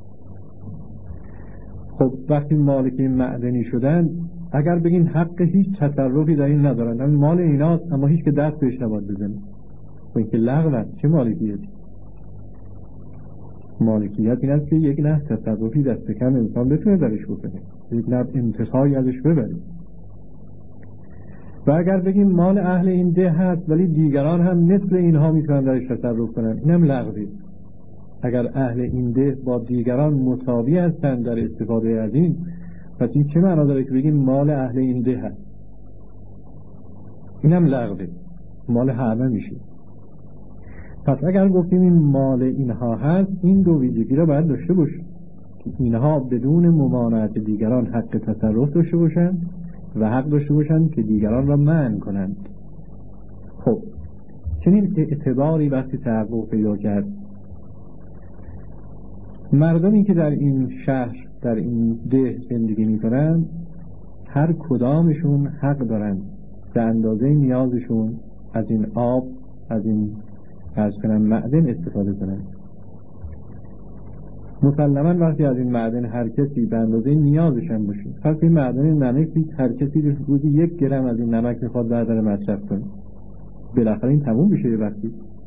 خب وقتی مالک این معدنی شدن، اگر بگین حق هیچ تصرفی در این ندارن، این مال ایناست اما هیچ که دست بهش نباید بزنه، و این که لغو است. چه مالکیتی؟ مالکیت این است که یک نه تصرفی دست کم انسان بتونه درش بکنه، یک نه انتفاعی ازش ببره. و اگر بگیم مال اهل این ده هست ولی دیگران هم مثل اینها میتونن درش تصرف کنن، اینم لغوه. اگر اهل این ده با دیگران مساوی هستند در استفاده از این، پس این چه معنا داره که بگیم مال اهل این ده هست؟ اینم لغوه، مال همه میشه. پس اگر گفتیم این مال اینها هست، این دو ویژگی را باید داشته باشه که اینها بدون ممانعت دیگران حق تصرف داشته باشند و حق داشته باشند که دیگران را منع کنند. خب چنین اعتباری وقتی تحقق پیدا کرد، مردمی که در این شهر در این ده زندگی می کنند، هر کدامشون حق دارند به اندازه نیازشون از این آب، از این فرض کنم معدن استفاده کنند. مسلماً وقتی از این معدن هر کسی به اندازه نیازش هم باشه، پس این معدن نمکی هر کسی روزی یک گرم از این نمک میخواد برداره مصرف کنه، بالاخره این تموم بشه یه وقتی.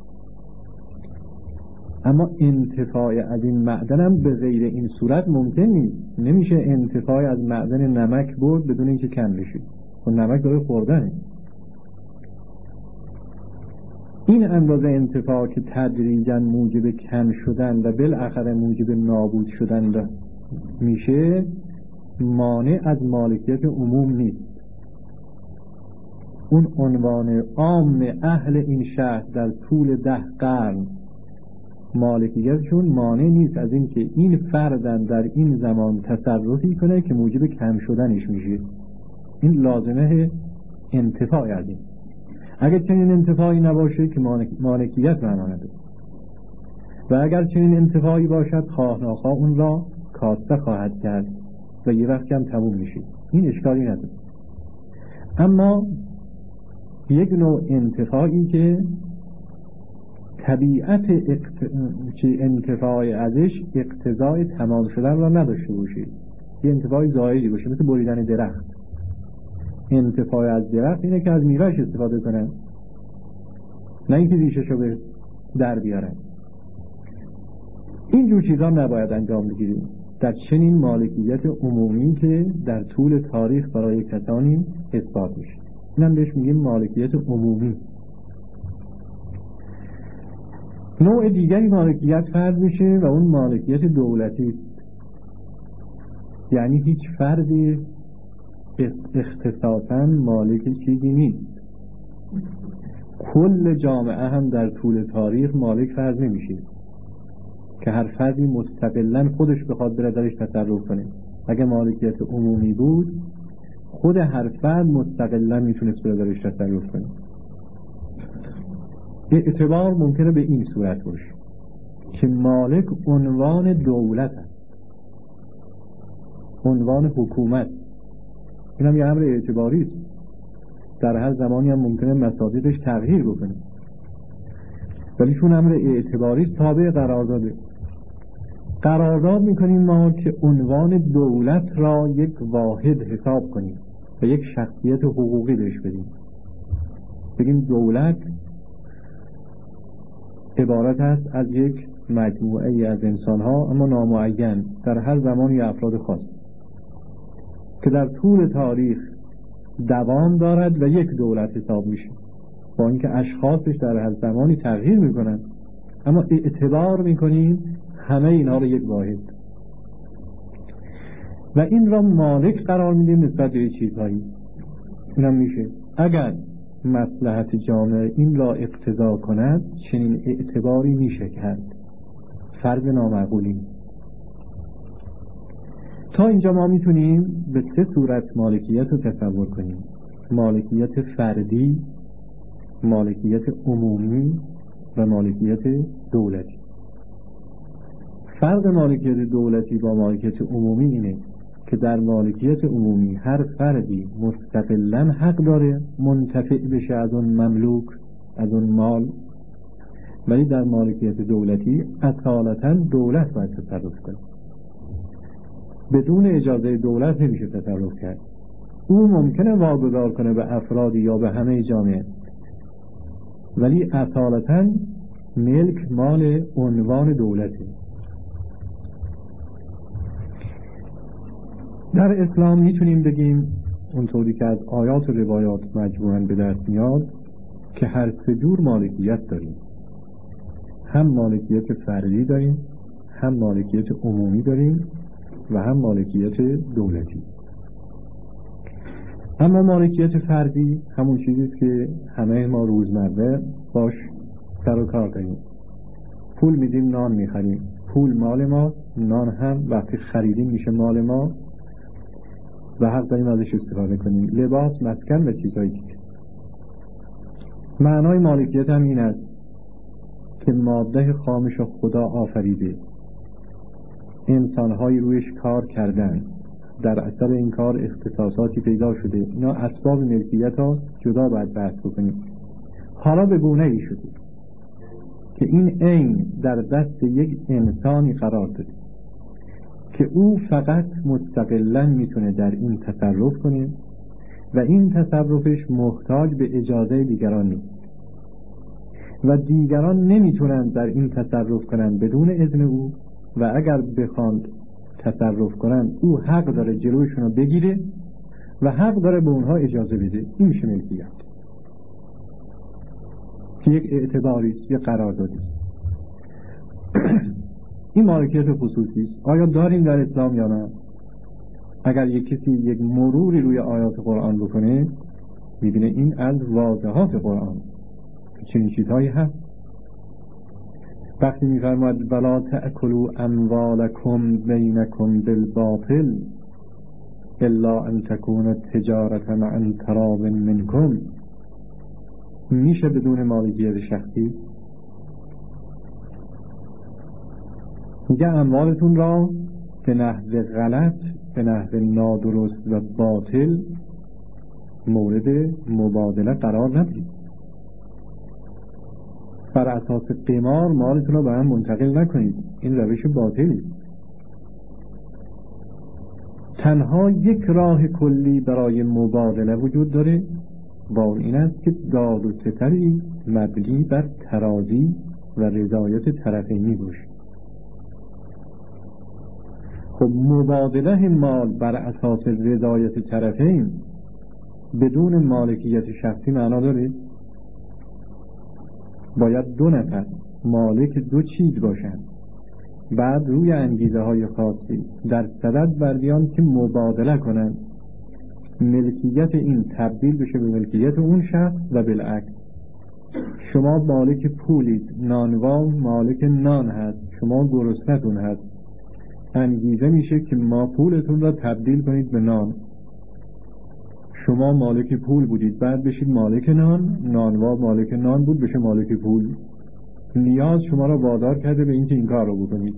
اما انتفاع از این معدن هم به غیر این صورت ممکن نیست. نمیشه انتفاع از معدن نمک برد بدون اینکه کم بشه، و نمک داره خوردنه. این اندازه انتفاع که تدریجاً موجب کم شدن و بالاخره موجب نابود شدن میشه، مانع از مالکیت عموم نیست. اون عنوان عام اهل این شهر در طول ده قرن مالکیتشون مانع نیست از این که این فردن در این زمان تصرفی کنه که موجب کم شدنش میشه. این لازمه انتفاع از این. اگر چنین انتفاعی نباشه که مالکیت معنا نداره، و اگر چنین انتفاعی باشد خواه ناخواه اون را کاسته خواهد کرد و یه وقت هم تموم میشه، این اشکالی نداره. اما یک نوع انتفاعی که طبیعت اقت... انتفاع ازش اقتضای تمام شدن را نداشته باشه، یه انتفاع ظاهری باشه، مثل بریدن درخت. انتفاع از درخت اینه که از میوه‌اش استفاده کنن، نه اینکه ریشه‌شو به در بیارن. اینجور چیزا نباید انجام بگیریم در چنین مالکیت عمومی که در طول تاریخ برای کسانی اثبات میشه. اینم بهش میگیم مالکیت عمومی. نوع دیگری مالکیت فرد میشه و اون مالکیت دولتی است. یعنی هیچ فردی اختصاصاً مالک چیزی نیست. کل جامعه هم در طول تاریخ مالک فرد نمیشه که هر فردی مستقلاً خودش بخواد بره درش تصرف کنه. اگه مالکیت عمومی بود خود هر فرد مستقلاً میتونست بره درش تصرف کنه. اعتبار ممکنه به این صورت باشه که مالک عنوان دولت است، عنوان حکومت. این هم یه امر اعتباری است. در هر زمانی هم ممکنه مصادیقش تغییر بکنه، ولی چون امر اعتباری است تابع قرارداده. قرارداد میکنیم ما که عنوان دولت را یک واحد حساب کنیم و یک شخصیت حقوقی بهش بدیم. بگیم دولت عبارت است از یک مجموعه ای از انسان‌ها اما نامعین در هر زمانی افراد خاص که در طول تاریخ دوام دارد و یک دولت حساب میشه، با اینکه اشخاصش در هر زمانی تغییر میکنن اما اعتبار میکنیم همه اینا رو یک واحد و این را مالک قرار میدیم نسبت به چیزهایی. اینم میشه اگر مصلحت جامعه این را اقتضا کند چنین اعتباری میشه کرد. فرض نامعقولی. تا اینجا ما میتونیم به سه صورت مالکیت رو تصور کنیم: مالکیت فردی، مالکیت عمومی و مالکیت دولتی. فرق مالکیت دولتی با مالکیت عمومی اینه که در مالکیت عمومی هر فردی مستقلاً حق داره منتفع بشه از اون مملوک، از اون مال، ولی در مالکیت دولتی اصالتاً دولت باید تصرف کنه. بدون اجازه دولت نمیشه تصرف کرد. او ممکنه واگذار کنه به افرادی یا به همه جامعه، ولی اصالتاً ملک مال عنوان دولته. در اسلام میتونیم بگیم اونطوری که از آیات و روایات مجموعاً به دست میاد که هر سه جور مالکیت داریم. هم مالکیت فردی داریم، هم مالکیت عمومی داریم و هم مالکیت دولتی. اما مالکیت فردی همون چیزیست که همه ما روزمره باش سر و کار داریم. پول میدیم نان میخریم، پول مال ما، نان هم وقتی خریدیم میشه مال ما و حق داریم ازش استفاده کنیم. لباس، مسکن و چیزهایی دیگه. معنای مالکیت هم این است که ماده خامش خدا آفریده، انسان‌هایی رویش کار کردن، در اثر این کار اختصاصاتی پیدا شده. اینا اسباب ملکیت ها جدا باید بحث بکنیم. حالا به گونه ای شده که این عین در دست یک انسانی قرار داده که او فقط مستقلاً میتونه در این تصرف کنه و این تصرفش محتاج به اجازه دیگران نیست و دیگران نمیتونن در این تصرف کنن بدون اذن او و اگر بخوان تصرف کنن او حق داره جلوشون رو بگیره و حق داره به اونها اجازه بده. این میشه ملکیت که یک اعتباری است، یک قراردادی است. این مالکیت خصوصی است. آیا داریم در اسلام یا نه؟ اگر یک کسی یک مروری روی آیات قرآن بکنه میبینه این از واضحات قرآن چنین چیزهایی هست. وقتی میفرماید ولا تأکلوا اموالکم بینکم بالباطل الا ان تکون تجارة عن تراض منکم، میشه بدون مالکیت شخصی؟ میگه اموالتون را به نحو غلط، به نحو نادرست و باطل مورد مبادله قرار ندید. بر اساس قمار مالتون رو به هم منتقل نکنید. این روش باطلی. تنها یک راه کلی برای مبادله وجود داره، با این است که داد و ستدی مبنی بر ترازی و رضایت طرفینی باشه. خب مبادله مال بر اساس رضایت طرفین بدون مالکیت شخصی معنا داره؟ باید دو نفر مالک دو چیز باشند، بعد روی انگیزه های خاصی در صدد بر بیان که مبادله کنند، ملکیت این تبدیل بشه به ملکیت اون شخص و بالعکس. شما مالک پولید، نانوا مالک نان هست، شما گرسنتون هست، انگیزه میشه که ما پولتون را تبدیل کنید به نان. شما مالک پول بودید، بعد بشید مالک نان، نانوا مالک نان بود بشه مالک پول. نیاز شما را وادار کرده به اینکه این کار رو بکنید.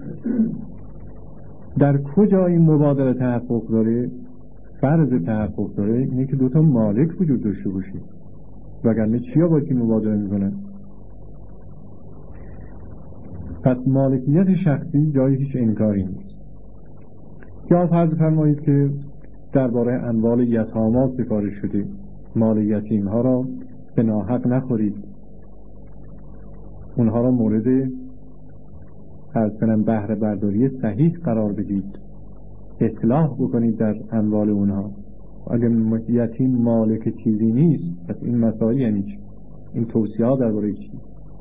در کجا این مبادله تحقق داره؟ فرض تحقق داره اینه که دوتا مالک وجود داشته باشه، وگرنه چیا باید که مبادله میکنن؟ پس مالکیت شخصی جای هیچ انکاری نیست. یا فرض فرمایید که درباره اموال یتاما سفارش شده، مال یتیم ها را به ناحق نخورید، اونها را مورد از کنم بهره برداری صحیح قرار بدید، اصلاح بکنید در اموال اونها. اگر یتیم مالک چیزی نیست، پس این مسائل یعنی چی؟ این توصیه ها درباره چی؟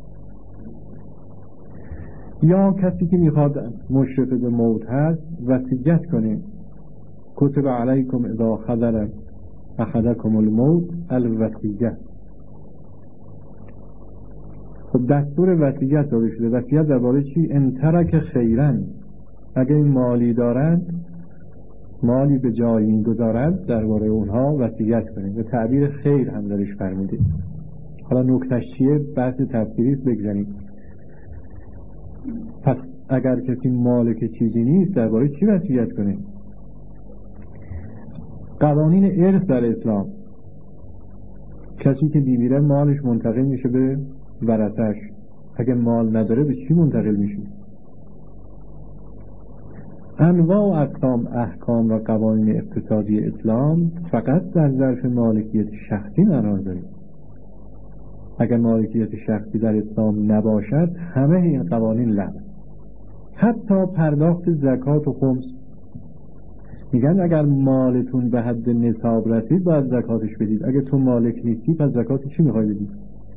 یا کسی که میخواد مشرف به موت هست وصیت کنه، کتب علیکم اذا حضر احدکم الموت الوصیه. خب دستور وصیت داده شده. وصیت درباره چی؟ ان ترک خیرا، اگه مالی دارند، مالی به جای این گذارند، درباره اونها وصیت کنید. و تعبیر خیر هم درش فرموده. حالا نکتهش چیه؟ بحث تفسیری است، بگذارید. پس اگر کسی مالک چیزی نیست، درباره چی وصیت کنه؟ قوانین ارث در اسلام، کسی که میمیره مالش منتقل میشه به ورثه‌اش. اگه مال نداره به چی منتقل میشه؟ انواع و اقسام احکام و قوانین اقتصادی اسلام فقط در ظرف مالکیت شخصی قرار داره. اگر مالکیت شخصی در اسلام نباشد، همه این قوانین لغو. حتی پرداخت زکات و خمس، میگن اگر مالتون به حد نصاب رسید باید زکاتش بدید. اگر تو مالک نیستی پس زکات چی میخوای بدید؟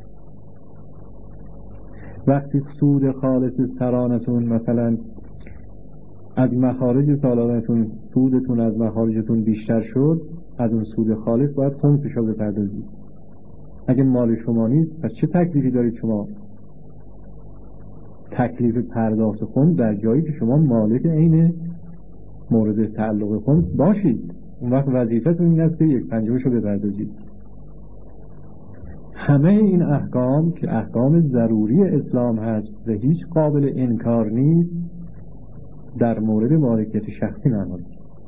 وقتی سود خالص سرانتون مثلا از مخارج سالانتون، سودتون از مخارجتون بیشتر شد، از اون سود خالص باید خمسش رو بپردازید. اگه مال شما نیست پس چه تکلیفی دارید شما؟ تکلیف پرداخت خمس در جایی که شما مالک عین مورد تعلق خمس باشید. اون وقت وظیفتون این است که یک پنجمش رو بپردازید. همه این احکام که احکام ضروری اسلام هست و هیچ قابل انکار نیست، در مورد مالکیت شخصی نماید.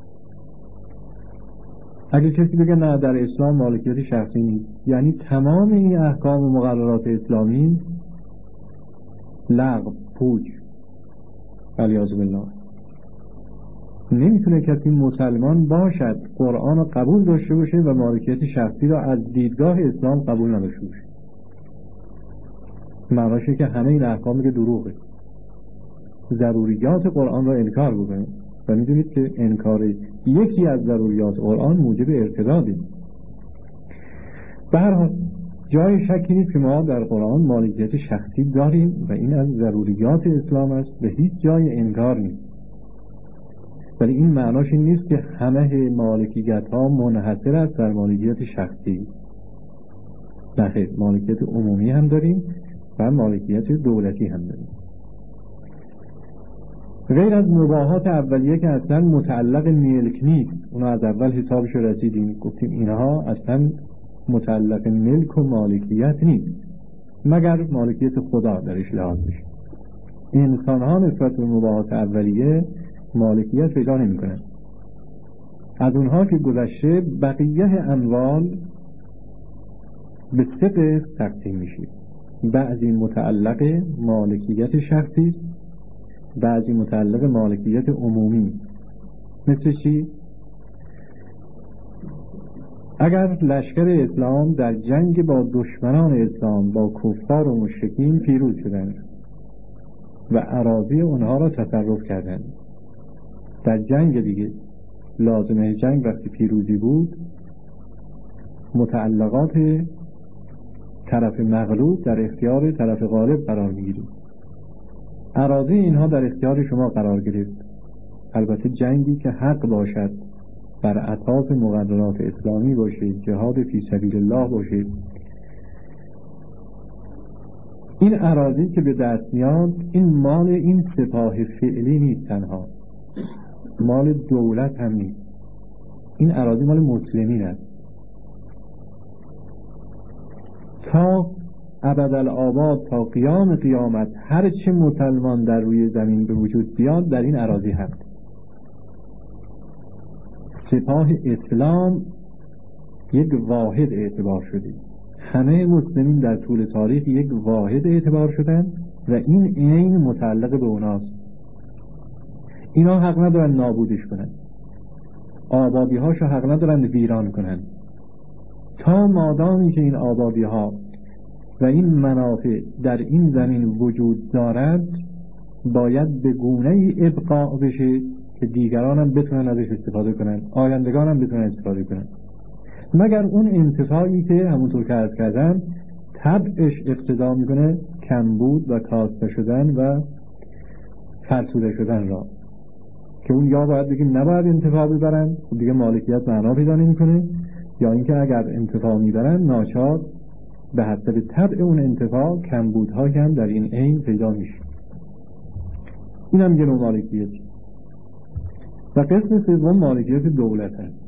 اگر کسی بگه نه در اسلام مالکیت شخصی نیست، یعنی تمام این احکام و مقررات اسلامی لغو، پوچ، علیاذ بالله. نمیتونه کسی مسلمان باشد، قرآن رو قبول داشته باشه و مالکیت شخصی را از دیدگاه اسلام قبول نداشته باشه. معناشه که همه این احکامی که دروغه، ضروریات قرآن را انکار بکنه. و میدونید که انکار یکی از ضروریات قرآن موجب ارتداده. به هر حال جای شکی نیست که ما در قرآن مالکیت شخصی داریم و این از ضروریات اسلام است و هیچ جای انکار نیست. ولی این معناش این نیست که همه مالکیت ها منحصر است در مالکیت شخصی. نه، مالکیت عمومی هم داریم و مالکیت دولتی هم داریم. غیر از مباحات اولیه که اصلا متعلق ملک نیست، اونا از اول حسابش رسیدیم، گفتیم اینها اصلا متعلق ملک و مالکیت نیست مگر مالکیت خدا درش لحاظ بشه. انسان ها نسبت به مباحات اولیه مالکیت پیدا نمی کنن. از اونها که گذشته بقیه اموال به سه قسم تقسیم میشه. بعضی متعلق مالکیت شخصی، بعضی متعلق مالکیت عمومی. مثل چی؟ اگر لشکر اسلام در جنگ با دشمنان اسلام، با کفار و مشرکین پیروز شدند و اراضی اونها را تصرف کردند، در جنگ دیگه لازمه جنگ وقتی پیروزی بود، متعلقات طرف مغلوب در اختیار طرف غالب قرار می‌گیرد. اراضی اینها در اختیار شما قرار گرفت. البته جنگی که حق باشد، بر اساس مقررات اسلامی باشه، جهاد فی سبیل الله باشه. این اراضی که به دست میاد، این مال این سپاه فعلی نیست، تنها مال دولت هم نیست. این اراضی مال مسلمین است. تا ابدالآباد، تا قیام قیامت، هر چه مسلمان در روی زمین به وجود بیاد در این اراضی هست. سپاه اسلام یک واحد اعتبار شده. همه مسلمین در طول تاریخ یک واحد اعتبار شدن و این عین متعلق به اوناست. اینا حق ندارن نابودش کنن، آبادی هاشو حق ندارن ویران کنن. تا مادامی که این آبادی ها و این منافع در این زمین وجود دارد، باید به گونه ای ابقاء بشه که دیگران هم بتونن ازش استفاده کنن، آیندگان هم بتونن استفاده کنن. مگر اون انتفاعی که همونطور که عرض کردم طبعش اقتضا میکنه کمبود و کاسته شدن و فرسوده شدن را، که اون یا باید بگیم نباید انتفاع ببرن، دیگه مالکیت معنا پیدا نمیکنه، یا اینکه اگر انتفاع میبرن ناچار به حسب طبع اون انتفاع کمبودها هم در این عین پیدا میشه. این هم یه نوع مالکیت. و قسم سوم مالکیت دولت است.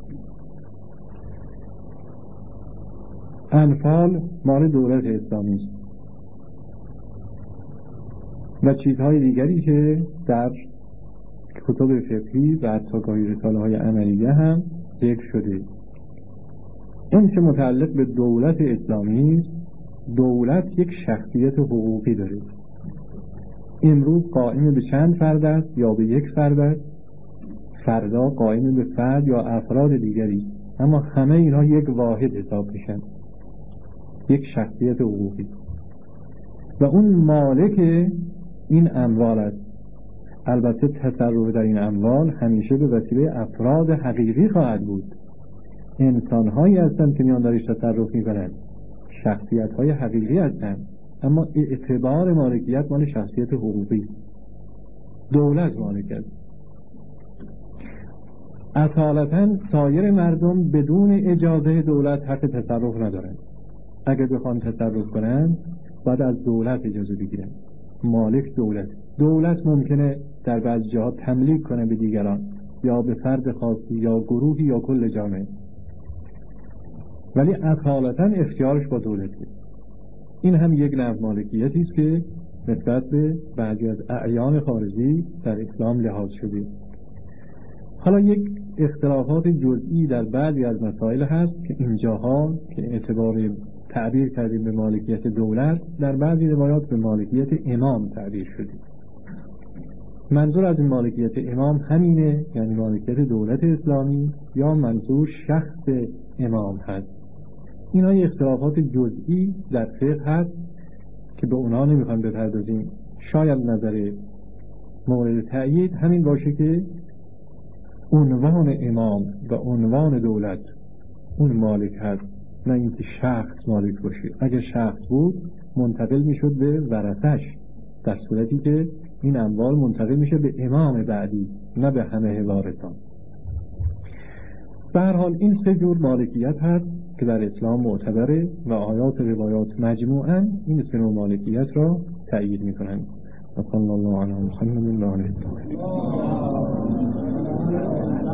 انفال مال دولت اسلامی است و چیزهای دیگری که در کتب فقهی و حتی گاهی رساله های عملیه هم ذکر شده. این که متعلق به دولت اسلامی است، دولت یک شخصیت حقوقی داره. امروز قائم به چند فرد است یا به یک فرد است، فردا قائم به فرد یا افراد دیگری، اما همه اینها یک واحد حساب میشن، یک شخصیت حقوقی. و اون مالک این اموال است. البته تصرف در این اموال همیشه به وسیله افراد حقیقی خواهد بود. انسان هایی هستند که میان درش تصرف میکنند، شخصیت های حقیقی هستند، اما اعتبار مالکیت مال شخصیت حقوقی است. دولت مالک است. اصالتا سایر مردم بدون اجازه دولت حق تصرف ندارند. اگر بخوان تصرف کنند باید از دولت اجازه بگیرند. مالک دولت. دولت ممکنه در بعض جاها تملیک کنه به دیگران، یا به فرد خاصی یا گروهی یا کل جامعه، ولی اصالتا اختیارش با دولته. این هم یک نوع مالکیتی است که نسبت به بعضی از اعیان خارجی در اسلام لحاظ شده. حالا یک اختلافات جزئی در بعضی از مسائل هست که اینجاها که اعتبار تعبیر کردیم به مالکیت دولت، در بعضی روایات به مالکیت امام تعبیر شده. منظور از این مالکیت امام همینه، یعنی مالکیت دولت اسلامی، یا منظور شخص امام هست. اینا اختلافات جزئی در فقه هست که به اونها نمیخوام بپردازیم. شاید نظر مورد تأیید همین باشه که عنوان امام و عنوان دولت اون مالک هست، نه اینکه شخص مالک باشه. اگر شخص بود منتقل میشد به ورثش، در صورتی که این اموال منتقل میشه به امام بعدی، نه به همه وارثان. به هر حال این سه جور مالکیت هست که در اسلام معتبره و آیات و روایات مجموعاً این سه نوع مالکیت را تأیید میکنند. صلی الله علیه و سلم.